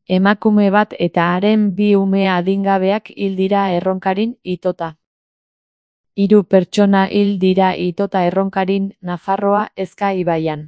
Emakume bat eta haren 2 ume adingabeak hil dira Erronkarin itota. 3 pertsona hil dira itota Erronkarin, Nafarroa, Ezka ibaian.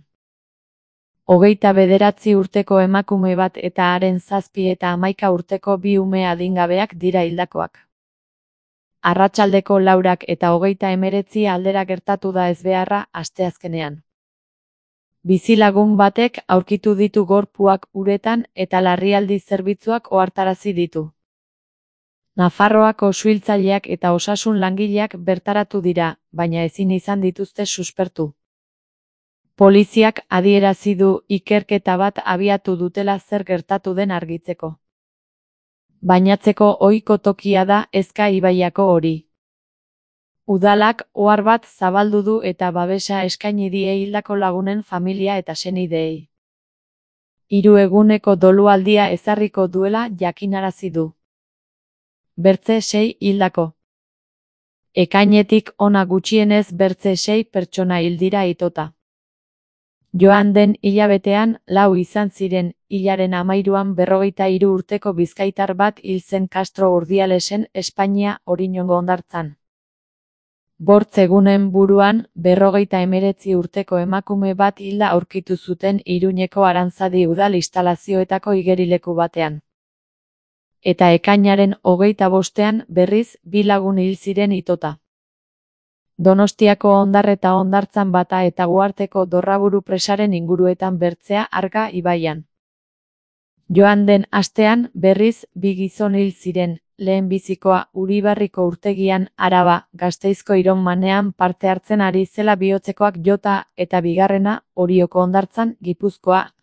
29 urteko emakume bat eta haren 7 eta 11 urteko 2 ume adingabeak dira hildakoak. Arratsaldeko 4 eta 39 aldera gertatu da ezbeharra asteazkenean. Bizilagun batek aurkitu ditu gorpuak uretan eta larrialdi zerbitzuak ohartarazi ditu. Nafarroako suhiltzaileak eta osasun langileak bertaratu dira, baina ezin izan dituzte suspertu. Poliziak adierazi du ikerketa bat abiatu dutela zer gertatu den argitzeko. Bainatzeko ohiko tokia da Ezka ibaiako hori. Udalak ohar bat zabaldu du eta babesa eskaini die hildako lagunen familia eta senideei. 3 eguneko dolualdia ezarriko duela jakinarazi du. Bertze 6 hildako. Ekainetik hona gutxienez bertze 6 pertsona hil dira itota. Joan den hilabetean 4 izan ziren, hilaren 13an 43 urteko bizkaitar bat hil zen Castro Urdialesen Espainia Oriñongo hondartzan. 5 egunen buruan 59 urteko emakume bat hilda aurkitu zuten Iruñeko Aranzadi udal instalazioetako igerileku batean. Eta ekainaren 25ean berriz 2 lagun hil ziren itota. Donostiako Ondarreta hondartzan Bata eta Guarteko Dorraburu presaren inguruetan Bertzea Arga ibaian. Joan den astean berriz 2 gizon hil ziren, lehenbizikoa Uribarriko urtegian Araba, Gasteizko Ironmanean parte hartzen ari zela bihotzekoak jota eta bigarrena Orioko hondartzan Gipuzkoa,